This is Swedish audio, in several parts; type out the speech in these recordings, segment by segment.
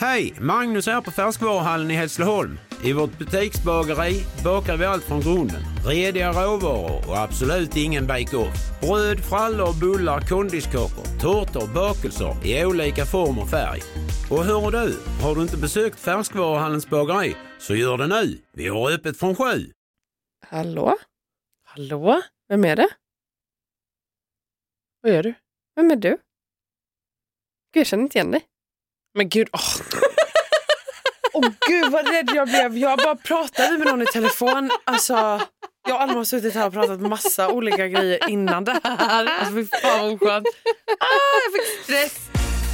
Hej, Magnus är på Färskvaruhallen i Hässleholm. I vårt butiksbageri bakar vi allt från grunden. Rediga råvaror och absolut ingen bake-off. Bröd, frallor, bullar, kondiskakor, tårtor, bakelser i olika form och färg. Och hör du, har du inte besökt Färskvaruhallens bageri så gör det nu. Vi har öppet från 7. Hallå? Hallå? Vem är det? Vad gör du? Vem är du? Gud, jag känner inte igen dig. Men gud, gud vad rädd jag blev. Jag bara pratade med någon i telefon. Alltså, jag och Alma har suttit här och pratat massa olika grejer innan det här. Alltså, fy fan vad oskönt. Jag fick stress.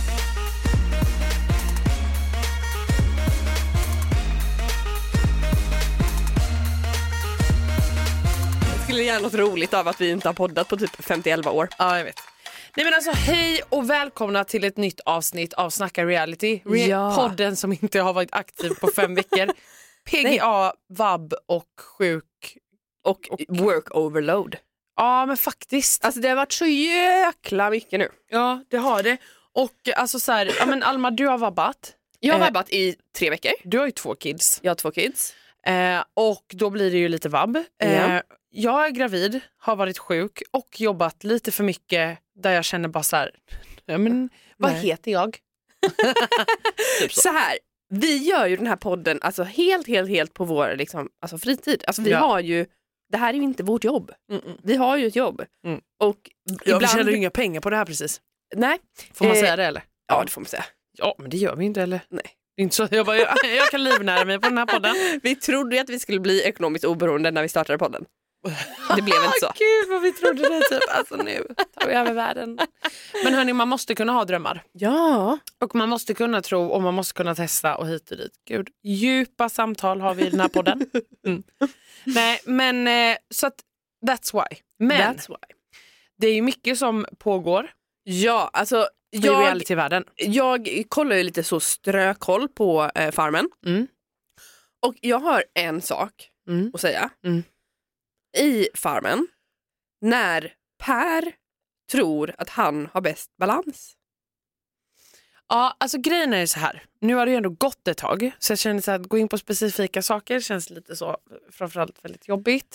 Jag skulle gärna något roligt av att vi inte har poddat på typ 50-11 år. Ja, jag vet. Nej men alltså, hej och välkomna till ett nytt avsnitt av Snacka Reality. Podden som inte har varit aktiv på 5 veckor. PGA, vab och sjuk. Och work overload. Ja men faktiskt. Alltså det har varit så jäkla mycket nu. Ja det har det. Och alltså så här, ja men Alma, du har vabbat. Jag har vabbat i 3 veckor. Du har ju 2 kids. Jag har 2 kids. Och då blir det ju lite vabb. Jag är gravid, har varit sjuk och jobbat lite för mycket där jag känner bara så här, ja men vad heter jag? Typ så här, vi gör ju den här podden alltså helt på vår liksom, alltså fritid. Alltså vi har ju, det här är ju inte vårt jobb. Vi har ju ett jobb. Och vi tjänar ju inga pengar på det här precis. Nej. Får man säga det eller? Ja, det får man säga. Ja, men det gör vi inte eller? Nej. Det är inte så jag kan livnära mig på den här podden. Vi trodde ju att vi skulle bli ekonomiskt oberoende när vi startade podden. Det blev inte så. Gud vad vi trodde det typ. Alltså nu tar vi över världen. Men hörni, man måste kunna ha drömmar. Ja. Och man måste kunna tro och man måste kunna testa och hit och dit. Gud, djupa samtal har vi i den här podden. Nej, men så att that's why. Men det är ju mycket som pågår. Ja, alltså i reality-världen. Jag kollar ju lite så strökoll på Farmen. Och jag har en sak att säga. I Farmen, när Per tror att han har bäst balans. Ja, alltså grejen är så här. Nu har det ju ändå gått ett tag. Så jag känner så att gå in på specifika saker känns lite så, framförallt väldigt jobbigt.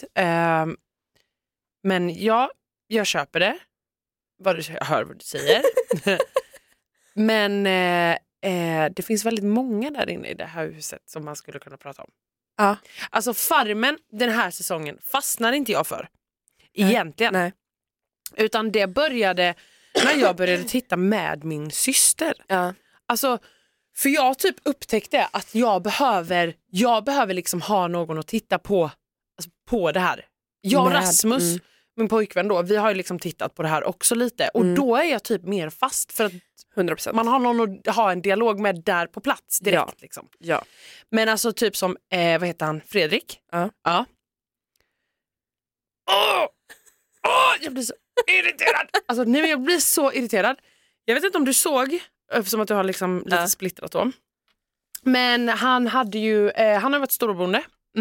Men jag köper det. Jag hör vad du säger. Men det finns väldigt många där inne i det här huset som man skulle kunna prata om. Ja. Alltså Farmen den här säsongen fastnar inte jag för. Egentligen. Nej. Utan det började när jag började titta med min syster. Ja. Alltså, för jag typ upptäckte att jag behöver liksom ha någon att titta på, alltså, på det här. Jag och Rasmus, min pojkvän då, vi har ju liksom tittat på det här också lite. Och då är jag typ mer fast för att 100%. Man har någon att ha en dialog med där på plats direkt. Liksom. Ja. Men alltså typ som, vad heter han? Fredrik? Ja. Jag blir så irriterad. Alltså nu jag blir så irriterad. Jag vet inte om du såg, eftersom att du har liksom lite splittrat då. Men han hade ju, han har varit storboende.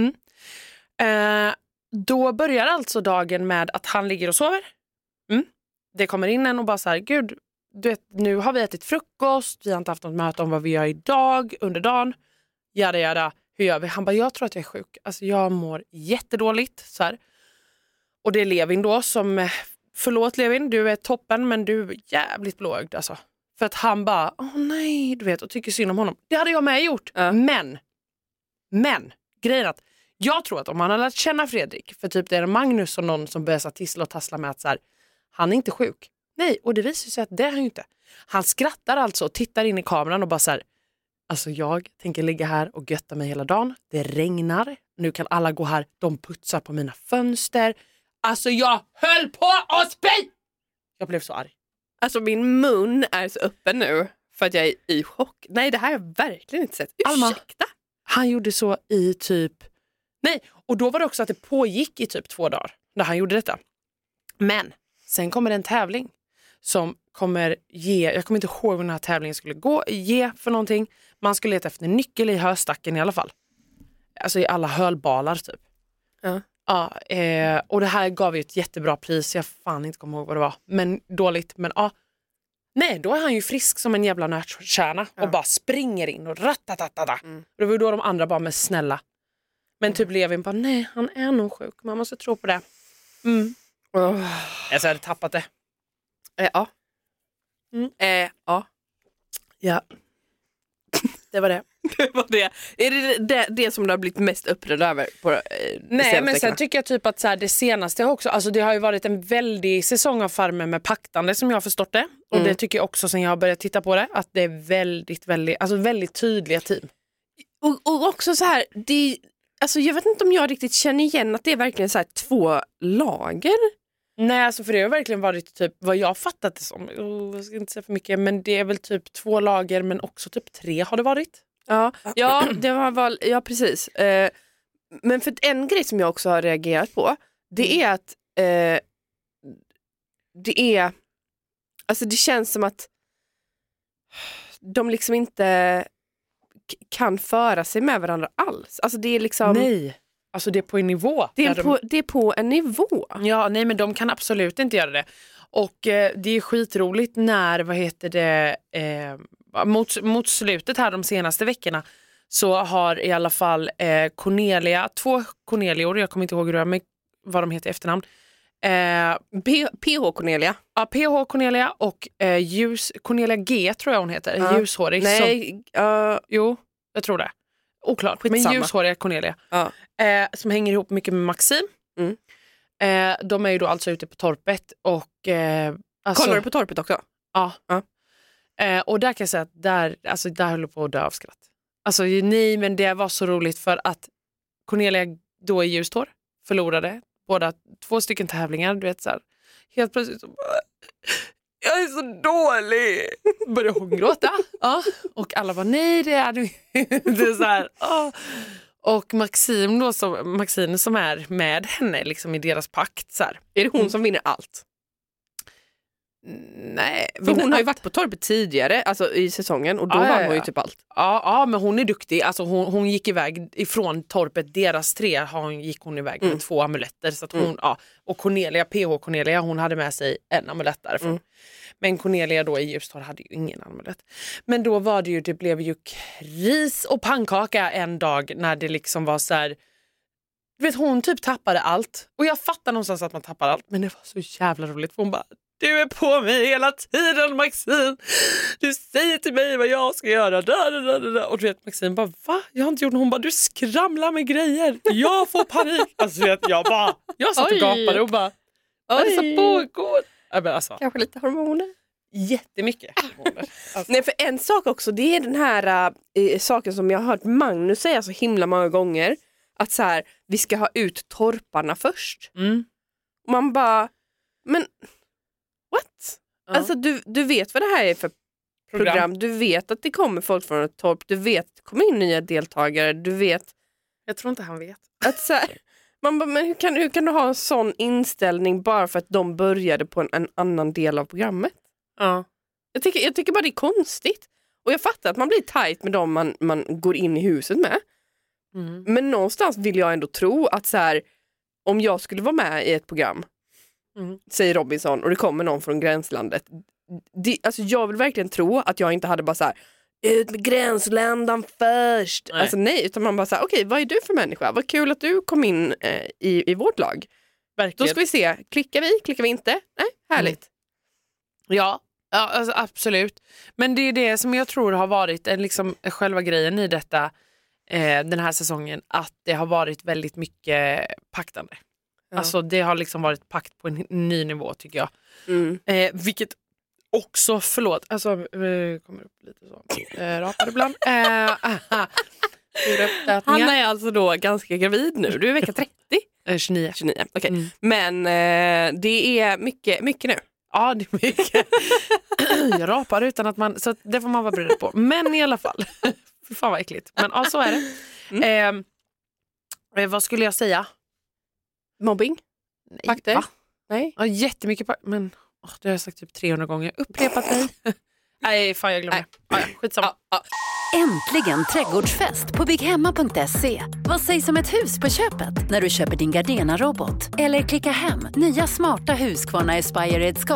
Då börjar alltså dagen med att han ligger och sover. Det kommer in en och bara så här, gud, du vet, nu har vi ätit frukost, vi har inte haft något möte om vad vi gör idag, under dagen. Jada, hur gör vi? Han bara, jag tror att jag är sjuk. Alltså jag mår jättedåligt. Så här. Och det är Levin då som, förlåt Levin, du är toppen men du är jävligt blåögd alltså. För att han bara, nej, du vet, och tycker synd om honom. Det hade jag med gjort. Men, grejen är att jag tror att om han hade lärt känna Fredrik, för typ det är Magnus och någon som börjar tissla och tassla med att så här, han är inte sjuk. Nej, och det visar sig att det är han ju inte. Han skrattar alltså och tittar in i kameran och bara så här, alltså jag tänker ligga här och götta mig hela dagen. Det regnar, nu kan alla gå här, de putsar på mina fönster. Alltså jag höll på att spy! Jag blev så arg. Alltså min mun är så öppen nu för att jag är i chock. Nej, det här har jag verkligen inte sett. Alma, ursäkta. han gjorde så i typ... Nej, och då var det också att det pågick i typ 2 dagar när han gjorde detta. Men sen kommer det en tävling som kommer ge... Jag kommer inte ihåg vad den här tävlingen skulle ge för någonting. Man skulle leta efter en nyckel i höstacken i alla fall. Alltså i alla hölbalar typ. Ja. Ja, och det här gav ju ett jättebra pris. Jag fan inte kommer ihåg vad det var. Men dåligt, men ja. Nej, då är han ju frisk som en jävla nötkärna och bara springer in och ratatatata. Det var ju då de andra bara, med snälla. Men typ Levin bara, nej, han är nog sjuk. Man måste tro på det. Jag hade tappat det. Ja. Ja. Ja. Det var det. Det var det. Är det som du har blivit mest upprörd över? Nej, men sen tycker jag typ att så här, det senaste också, alltså det har ju varit en väldig säsong av Farmen med paktande som jag har förstått det. Och det tycker jag också sen jag har börjat titta på det, att det är väldigt tydliga team. Och också så här, alltså jag vet inte om jag riktigt känner igen att det är verkligen så här 2 lager. Nej, alltså för det har verkligen varit typ vad jag fattat det som. Jag ska inte säga för mycket, men det är väl typ 2 lager, men också typ 3 har det varit. Ja, det var ja precis. Men för en grej som jag också har reagerat på, det är att alltså det känns som att de liksom inte kan föra sig med varandra alls. Alltså det är liksom... Nej, alltså det är på en nivå. Det är på en nivå. Ja, nej, men de kan absolut inte göra det. Och det är skitroligt när, mot slutet här de senaste veckorna så har i alla fall Cornelia, 2 Cornelior, jag kommer inte ihåg vad de heter i efternamn. PH Cornelia. Ja, PH Cornelia och Cornelia G tror jag hon heter. Ljushårig. Nej, jo, jag tror det. Oklart. Skitsamma. Men ljushåriga Cornelia. Som hänger ihop mycket med Maxim. De är ju då alltså ute på torpet och... Kollar du på torpet också? Ja. Och där kan jag säga att där höll jag på att dö av skratt. Alltså nej, men det var så roligt för att Cornelia då i Ljustorr förlorade 2 stycken tävlingar, du vet så här. Helt plötsligt så bara, jag är så dålig. Började hon gråta. Och alla bara, nej det är du. Det är så här, Och Maxine som är med henne liksom i deras pakt så här. Är det hon som vinner allt? Nej, för hon har ju varit på torpet tidigare, alltså i säsongen, och då vann hon ju typ allt. Ja, men hon är duktig. Alltså hon gick iväg ifrån torpet, deras 3 gick hon iväg med 2 amuletter så att hon och Cornelia, PH Cornelia, hon hade med sig en amulett därifrån. Men Cornelia då i Ljustorr hade ju ingen amulett. Men då var det blev ju kris och pannkaka en dag när det liksom var så här, du vet, hon typ tappade allt. Och jag fattar någonstans att man tappar allt, men det var så jävla roligt för hon bara, du är på mig hela tiden, Maxine. Du säger till mig vad jag ska göra. Och du vet, Maxine bara, va? Jag har inte gjort något. Hon bara, du skramlar med grejer. Jag får panik. Alltså vet jag satt och gapade och bara, vad är det som pågår? Alltså, kanske lite hormoner. Jättemycket hormoner. Alltså. Nej, för en sak också, det är den här saken som jag har hört Magnus säga så himla många gånger. Att så här, vi ska ha ut torparna först. Och man bara, men... What? Ja. Alltså du vet vad det här är för program. Du vet att det kommer folk från ett torp. Du vet att det kommer in nya deltagare. Du vet. Jag tror inte han vet. Att så här, man bara, men hur kan du ha en sån inställning bara för att de började på en annan del av programmet? Ja. Jag tycker bara det är konstigt. Och jag fattar att man blir tajt med dem man går in i huset med. Men någonstans vill jag ändå tro att så här, om jag skulle vara med i ett program, säger Robinson, och det kommer någon från gränslandet. Alltså jag vill verkligen tro att jag inte hade bara så här, ut med gränsländan först. Nej. Alltså nej, utan man bara så här, okej, vad är du för människa? Vad kul att du kom in i vårt lag. Verkligen. Då ska vi se, klickar vi inte? Nej, härligt. Ja, alltså absolut. Men det är det som jag tror har varit liksom själva grejen i detta den här säsongen, att det har varit väldigt mycket paktande. Alltså det har liksom varit pakt på en ny nivå tycker jag. Vilket också, förlåt, alltså kommer upp lite så. Rapar ibland. Hanna är alltså då ganska gravid nu. Du är vecka 30. 29. Okay. Men det är mycket nu. Ja, det är mycket. Jag rapar utan att man, så det får man vara beredd på. Men i alla fall. Fy fan vad äckligt. Men ja, så är det. Vad skulle jag säga? Mobbing? Nej. Pakter? Va? Nej. Ja, jättemycket men det har jag sagt typ 300 gånger. Upprepat mig. Nej, fan jag glömde. Skitsamma. Äntligen trädgårdsfest på bygghemma.se. Vad sägs om ett hus på köpet när du köper din Gardena-robot? Eller klicka hem nya smarta Husqvarna Aspire-redskap.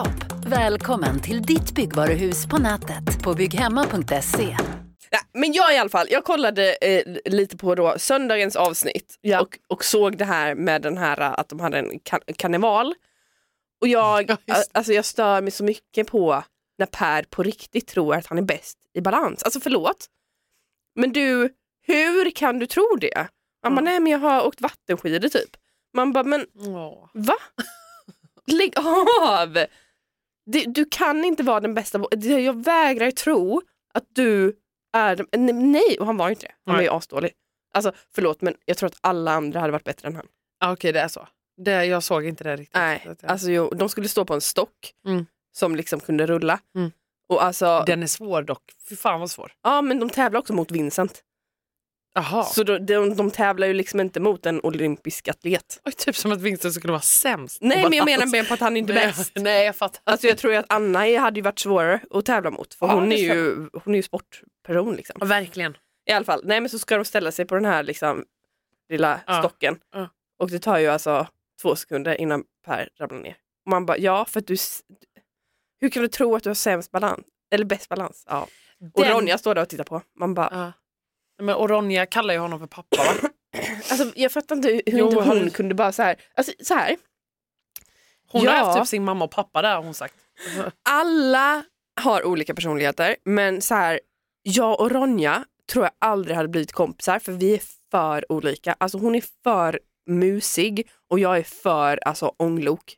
Välkommen till ditt byggvaruhus på nätet på bygghemma.se. Ja, men jag kollade lite på då söndagens avsnitt och såg det här med den här att de hade en karneval. Och jag stör mig så mycket på när Per på riktigt tror att han är bäst i balans. Alltså förlåt. Men du, hur kan du tro det? Man bara, nej men jag har åkt vattenskidor typ. Man bara, men va? Lägg av! Du kan inte vara den bästa. Jag vägrar tro att du är... Nej, och han var inte det. Han var ju asdålig. Alltså, förlåt, men jag tror att alla andra hade varit bättre än han. Okej, det är så. Jag såg inte det riktigt. Nej, alltså de skulle stå på en stock som liksom kunde rulla. Och alltså... Den är svår dock. Fy fan vad svår. Ja, men de tävlar också mot Vincent. Aha. Så de tävlar ju liksom inte mot en olympisk atlet. Oj, typ som att Vincent skulle vara sämst. Nej, men jag menar mer på att han inte är bäst. Nej, jag fattar. Alltså jag tror att Anna hade ju varit svårare att tävla mot. För hon är ju sportperson liksom. Verkligen. I alla fall, nej men så ska de ställa sig på den här liksom lilla stocken. Och det tar ju alltså 2 sekunder innan Per ramlar ner. Och man bara, ja för att hur kan du tro att du har sämst balans? Eller bäst balans? Ja. Och Ronja står där och tittar på. Man bara... Men Ronja kallar ju honom för pappa, va? Alltså jag fattar inte hur inte hon kunde bara så här. Alltså så här. Hon har haft typ sin mamma och pappa där, har hon sagt. Alla har olika personligheter, men så här, jag och Ronja tror jag aldrig hade blivit kompisar för vi är för olika. Alltså hon är för musig och jag är för alltså ånglok.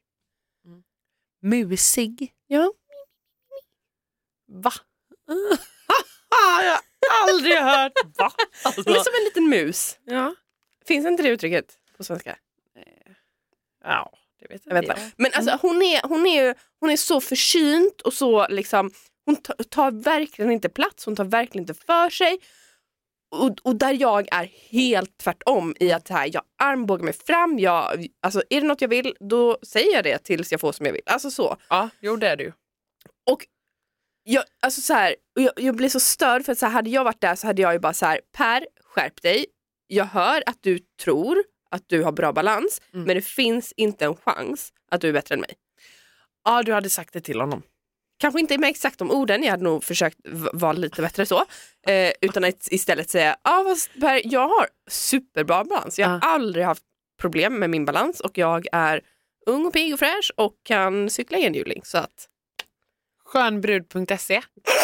Musig? Ja. Va? Jag har aldrig hört. Va? Alltså. Hon är som en liten mus. Ja. Finns inte det uttrycket på svenska? Ja, det vet jag inte. Men alltså hon är så försynt och så liksom hon tar verkligen inte plats, hon tar verkligen inte för sig. Och där jag är helt tvärtom i att här, jag armbågar mig fram, alltså är det något jag vill, då säger jag det tills jag får som jag vill. Alltså så. Ja, jo det är du. Och alltså så här, jag blir så störd för att så här, hade jag varit där så hade jag ju bara så här, Per, skärp dig. Jag hör att du tror att du har bra balans, men det finns inte en chans att du är bättre än mig. Ja, du hade sagt det till honom. Kanske inte med exakt de orden, jag hade nog försökt vara lite bättre så. Utan att istället säga, Per, jag har superbra balans. Jag har aldrig haft problem med min balans och jag är ung och pigg och fräsch och kan cykla enhjuling. Så att... Skönbrud.se.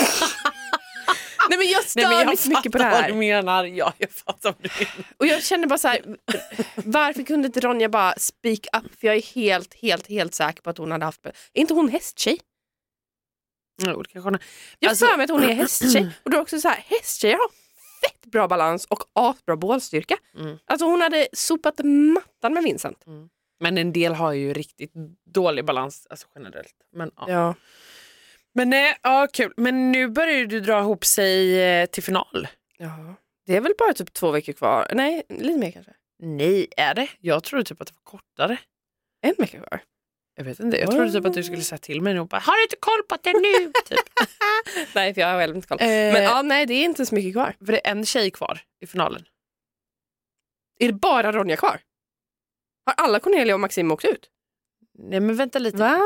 Nej men jag stör mig så mycket på det här. Vad du menar. Ja, jag fattar vad du menar. Och jag känner bara så här, varför kunde inte Ronja bara speak up? För jag är helt säker på att hon hade haft... Är inte hon hästtjej? Jo, det kanske hon är. Jag för mig att hon är hästtjej. Och då också så här, hästtjejer har fett bra balans och asbra bålstyrka. Alltså hon hade sopat mattan med Vincent. Men en del har ju riktigt dålig balans, alltså generellt. Men ja. Men nej, kul. Men nu börjar du dra ihop sig till final. Ja. Det är väl bara typ 2 veckor kvar. Nej, lite mer kanske. Nej, är det? Jag trodde typ att det var kortare. 1 vecka kvar. Jag vet inte, jag trodde typ att du skulle säga till mig och bara, har du inte koll på det nu? Typ. Nej, för jag har väl inte koll. Men nej, det är inte så mycket kvar. För det är en tjej kvar i finalen. Är det bara Ronja kvar? Har alla Cornelia och Maxim åkt ut? Nej, men vänta lite. Va?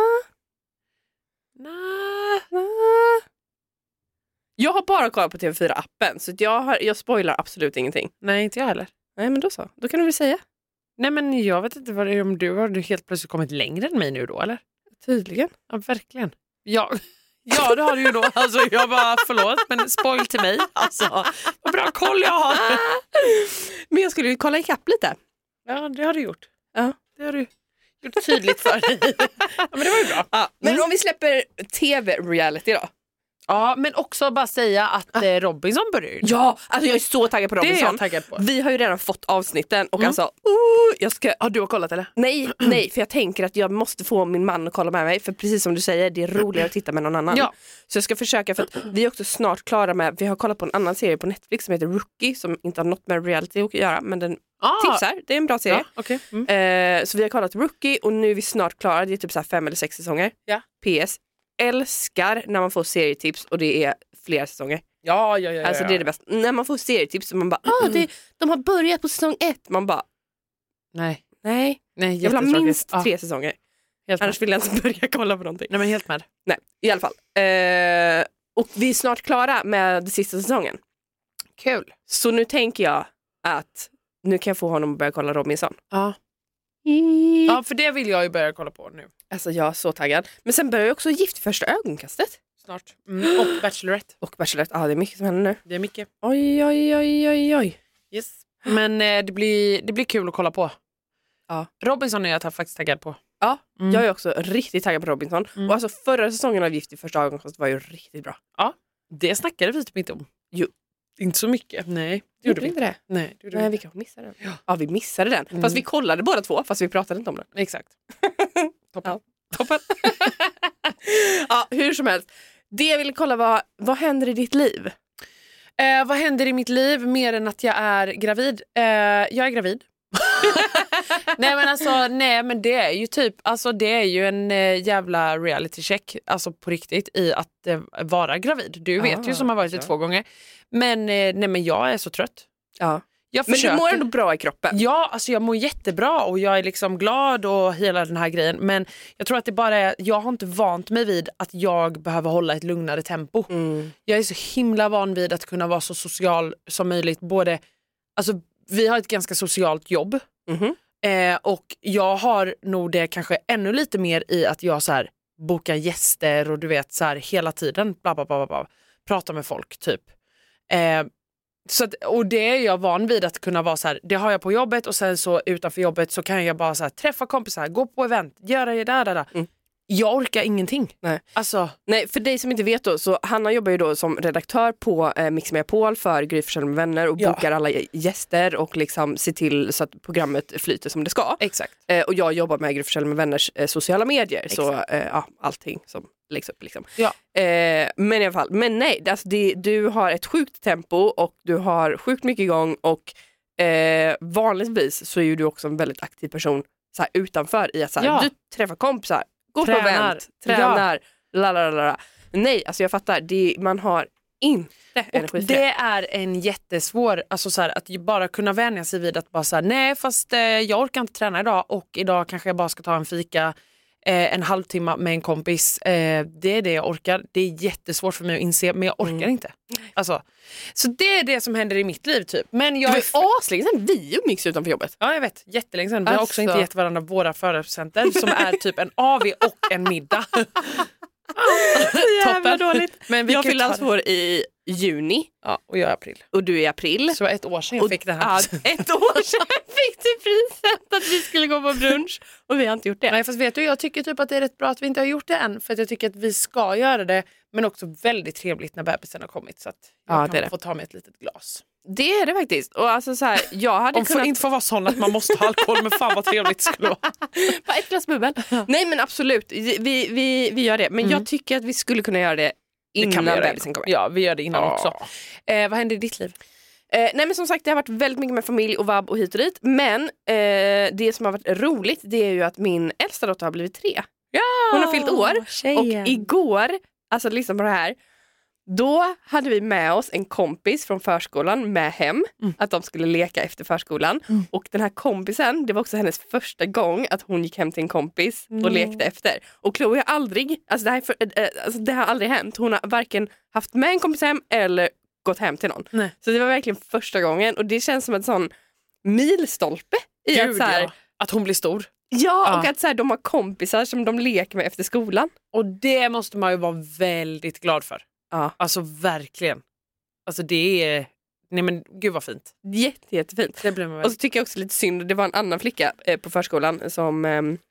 Nej. Jag har bara kollat på TV4-appen så jag spoilar absolut ingenting. Nej, inte jag heller. Nej, men då så. Då kan du väl säga. Nej, men jag vet inte vad det är, om du har helt plötsligt kommit längre än mig nu då, eller? Tydligen. Ja, verkligen. Ja, det har du ju då. Alltså, jag bara, förlåt, men spoil till mig. Alltså, vad bra koll jag har. Men jag skulle ju kolla ikapp lite. Ja, det har du gjort. Ja. Det har du gjort tydligt för dig. Ja, men det var ju bra. Ja, men om vi släpper TV-reality då. Ja, men också bara säga att Robinson börjar. Ja, alltså jag är så taggad på Robinson. Det är jag taggad på. Vi har ju redan fått avsnitten och alltså, jag ska... Har du kollat eller? Nej, för jag tänker att jag måste få min man att kolla med mig. För precis som du säger, det är roligare att titta med någon annan. Ja. Så jag ska försöka, för att vi är också snart klara med, vi har kollat på en annan serie på Netflix som heter Rookie, som inte har något med reality att göra, men den tipsar, det är en bra serie. Ja, okay. Så vi har kollat Rookie och nu är vi snart klara, det är typ så här 5 eller 6 säsonger. Ja. PS, älskar när man får serietips och det är flera säsonger. Ja. Alltså det är det bästa. När man får serietips och man bara, de har börjat på säsong 1. Man bara, nej. Jag vill ha minst 3 säsonger. Annars vill jag inte börja kolla på någonting. Nej, men helt med. Nej, i alla fall. Och vi är snart klara med sista säsongen. Kul. Så nu tänker jag att nu kan jag få honom att börja kolla Robinson. Ja. Ja, för det vill jag ju börja kolla på nu. Alltså jag är så taggad. Men sen börjar jag också Gift i första ögonkastet. Snart. Och Bachelorette. Och Bachelorette, det är mycket som händer nu. Det är mycket. Oj. Yes. Men det blir kul att kolla på. Ja. Robinson är jag faktiskt taggad på. Ja, jag är också riktigt taggad på Robinson. Och alltså förra säsongen av Gift i första ögonkastet var ju riktigt bra. Ja, det snackade vi typ inte om. Jo. Inte så mycket. Nej, det Gjorde vi inte det? Nej, vi kanske missade den. Ja, vi missade den. Fast vi kollade båda två, fast vi pratade inte om den. Exakt. Toppen. Ja. Toppen. Ja, hur som helst. Det jag ville kolla var, vad händer i ditt liv? Vad händer i mitt liv mer än att jag är gravid? Jag är gravid. nej men det är ju typ, alltså det är ju en jävla reality check, alltså på riktigt, i att vara gravid. Du vet ju som har varit det 2 gånger. Men men jag är så trött. Ja. Jag men du mår ändå bra i kroppen. Ja, alltså jag mår jättebra och jag är liksom glad och hela den här grejen. Men jag tror att det bara är, jag har inte vant mig vid att jag behöver hålla ett lugnare tempo. Jag är så himla van vid att kunna vara så social som möjligt. Både, alltså vi har ett ganska socialt jobb. Och jag har nog det kanske ännu lite mer i att jag så här bokar gäster och du vet så här hela tiden bla bla bla bla, prata med folk typ. Så att, och det är jag van vid att kunna vara så här, det har jag på jobbet och sen så utanför jobbet så kan jag bara så här, träffa kompisar, gå på event, göra det där. Jag orkar ingenting. Nej, för dig som inte vet då, så Hanna jobbar ju då som redaktör på Mix Megapol för Gry Forssell med vänner och bokar alla gäster och liksom ser till så att programmet flyter som det ska. Exakt. Och jag jobbar med Gry Forssell med vänners sociala medier. Exakt. Så allting som läggs upp liksom. Ja. Men i alla fall, men nej, alltså du har ett sjukt tempo och du har sjukt mycket igång och vanligtvis så är ju du också en väldigt aktiv person så här, utanför i att så här, du träffar kompisar, går på event, tränar, lalala. Nej, alltså jag fattar, man har inte energi. Och det är en jättesvår, alltså så här, att bara kunna vänja sig vid att bara så här, nej fast jag orkar inte träna idag och idag kanske jag bara ska ta en fika en halvtimme med en kompis. Det är det jag orkar. Det är jättesvårt för mig att inse, men jag orkar inte. Alltså, så det är det som händer i mitt liv typ. Men jag är aslänge sedan vi umgicks utanför jobbet. Ja, jag vet. Jättelänge sedan. Vi har också inte gett varandra våra förrepresenter som är typ en AV och en middag. Jävla dåligt. Men jag fyller alltså vår i juni. Ja, och jag är april. Och du är i april. Så 1 år sedan jag fick det här. Ja, 1 år sedan fick du priset att vi skulle gå på brunch. Och vi har inte gjort det. Nej, fast vet du, jag tycker typ att det är rätt bra att vi inte har gjort det än. För att jag tycker att vi ska göra det. Men också väldigt trevligt när bebisen har kommit. Så att jag kan få ta med ett litet glas. Det är det faktiskt. Och alltså så här, jag hade kunnat... inte få vara sån att man måste ha alkohol, men fan vad trevligt det skulle vara. Bara ett glas bubbel. Nej men absolut, vi gör det. Men jag tycker att vi skulle kunna göra det innan bebisen kommer. Ja, vi gör det innan också. Vad händer i ditt liv? Nej men som sagt, det har varit väldigt mycket med familj och vabb och hit och dit. Men det som har varit roligt, det är ju att min äldsta dotter har blivit 3. Ja, hon har fyllt år. tjejen. Och igår, alltså lyssna på det här. Då hade vi med oss en kompis från förskolan med hem. Att de skulle leka efter förskolan. Och den här kompisen, det var också hennes första gång att hon gick hem till en kompis och lekte efter. Och Chloe har aldrig, det har aldrig hänt. Hon har varken haft med en kompis hem eller gått hem till någon. Nej. Så det var verkligen första gången. Och det känns som en sån milstolpe. I att, så här, att hon blir stor. Ja, och att så här, de har kompisar som de leker med efter skolan. Och det måste man ju vara väldigt glad för. Ja. Alltså verkligen. Alltså det är... Nej men gud vad fint. Jättefint. Det blir man och så tycker jag också lite synd. Det var en annan flicka på förskolan som...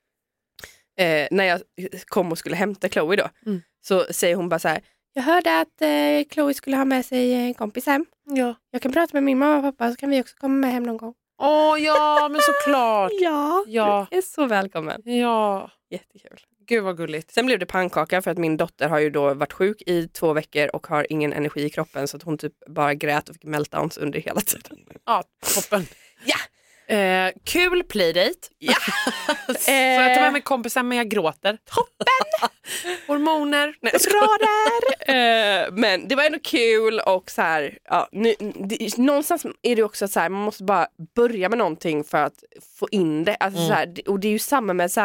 när jag kom och skulle hämta Chloe då. Så säger hon bara så här. Jag hörde att Chloe skulle ha med sig en kompis hem. Ja. Jag kan prata med min mamma och pappa så kan vi också komma med hem någon gång. Ja, men såklart. Ja, du är så välkommen. Ja. Jättekul. Gud vad gulligt. Sen blev det pannkaka för att min dotter har ju då varit sjuk i 2 veckor och har ingen energi i kroppen så att hon typ bara grät och fick meltdowns under hela tiden. Ja, toppen. Ja. Kul playdate. Ja. Så jag tar med mig kompisen men jag gråter. Toppen. Hormoner. Bra där. Men det var ändå kul och så här, ja, någonstans är det också så här, man måste bara börja med någonting för att få in det. Alltså, så här, och det är ju samma med så här,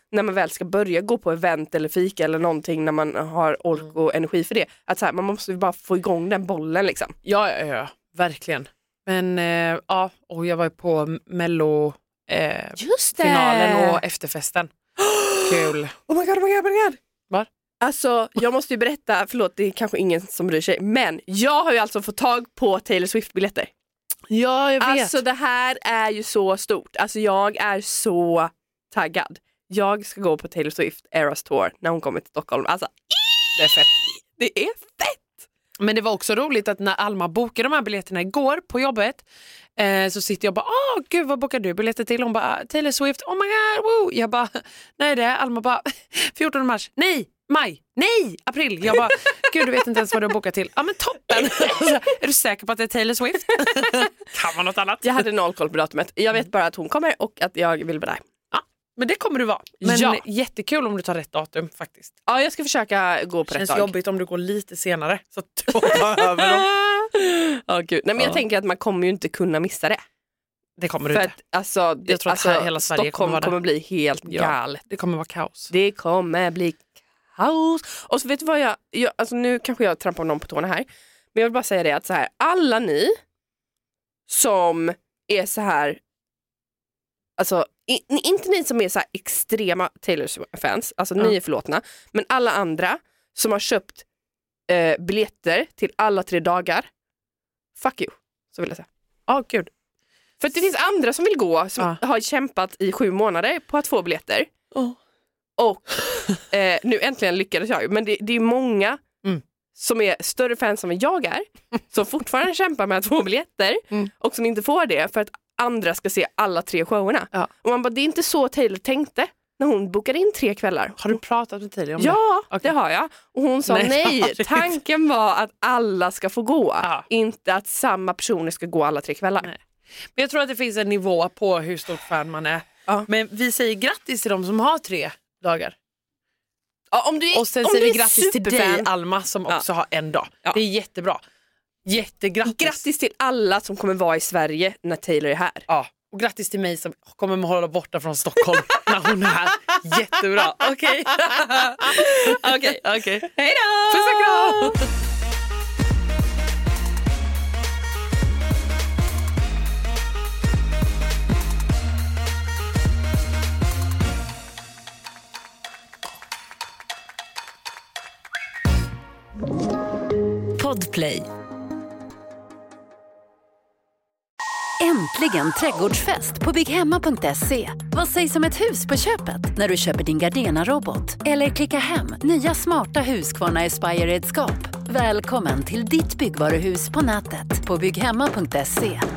när man väl ska börja gå på event eller fika eller någonting, när man har ork och energi för det. Att så här, man måste bara få igång den bollen liksom. Ja, verkligen. Men och jag var ju på Mello Just det. finalen och efterfesten. Kul. Oh my god. Var? Alltså, jag måste ju berätta, förlåt, det är kanske ingen som bryr sig, men jag har ju alltså fått tag på Taylor Swift-biljetter. Ja, jag vet. Alltså det här är ju så stort. Alltså jag är så taggad. Jag ska gå på Taylor Swift Eras Tour när hon kommer till Stockholm. Alltså, det är fett. Det är fett! Men det var också roligt att när Alma bokade de här biljetterna igår på jobbet, så sitter jag bara, gud vad bokar du biljetter till? Hon bara, Taylor Swift, oh my god, woo! Jag bara, nej det är Alma bara, 14 mars, nej, maj, nej, april. Jag bara, gud du vet inte ens vad du har bokat till. Ja men toppen! Är du säker på att det är Taylor Swift? Kan man något annat? Jag hade noll koll på datumet. Jag vet bara att hon kommer och att jag vill vara där. Ja, men det kommer du vara. Men jättekul om du tar rätt datum faktiskt. Ja, jag ska försöka gå på rätt dag. Känns jobbigt om du går lite senare. Så över dem. Gud. Nej, men jag tänker att man kommer ju inte kunna missa det. Det kommer du för inte. Att, alltså, jag tror att hela Sverige Stockholm kommer bli helt galet. Det kommer vara kaos. Det kommer bli kaos. Och så vet du vad jag alltså nu kanske jag trampar någon på tårna här. Men jag vill bara säga det att så här, alla ni som är så här, alltså inte ni som är så här extrema Taylor-fans, alltså ni är förlåtna, men alla andra som har köpt biljetter till alla 3 dagar, fuck you, så vill jag säga. Gud. För att det finns andra som vill gå, som har kämpat i 7 månader på att få biljetter. Och nu äntligen lyckades jag. Men det är många som är större fans än jag är, som fortfarande kämpar med att få biljetter och som inte får det för att andra ska se alla 3 showerna. Ja. Och man bara, det är inte så Taylor tänkte när hon bokade in 3 kvällar. Har du pratat med Taylor om det? Ja, det har jag. Och hon sa nej, tanken var att alla ska få gå. Inte att samma personer ska gå alla 3 kvällar. Nej. Men jag tror att det finns en nivå på hur stort fan man är. Men vi säger grattis till de som har 3 dagar. Ja, och sen säger vi grattis till dig, Alma, som också har 1 dag. Ja. Det är jättebra. Jättegrattis. Grattis till alla som kommer vara i Sverige när Taylor är här. Ja, och grattis till mig som kommer hålla borta från Stockholm när hon är här. Jättebra. Okej. Okej. Hej då! Puss och kram! Podplay. Äntligen trädgårdsfest på BigHemma.se. Vad sägs om ett hus på köpet när du köper din Gardena-robot? Eller klicka hem nya smarta Husqvarna Aspire-redskap. Välkommen till ditt byggvaruhus på nätet på BigHemma.se.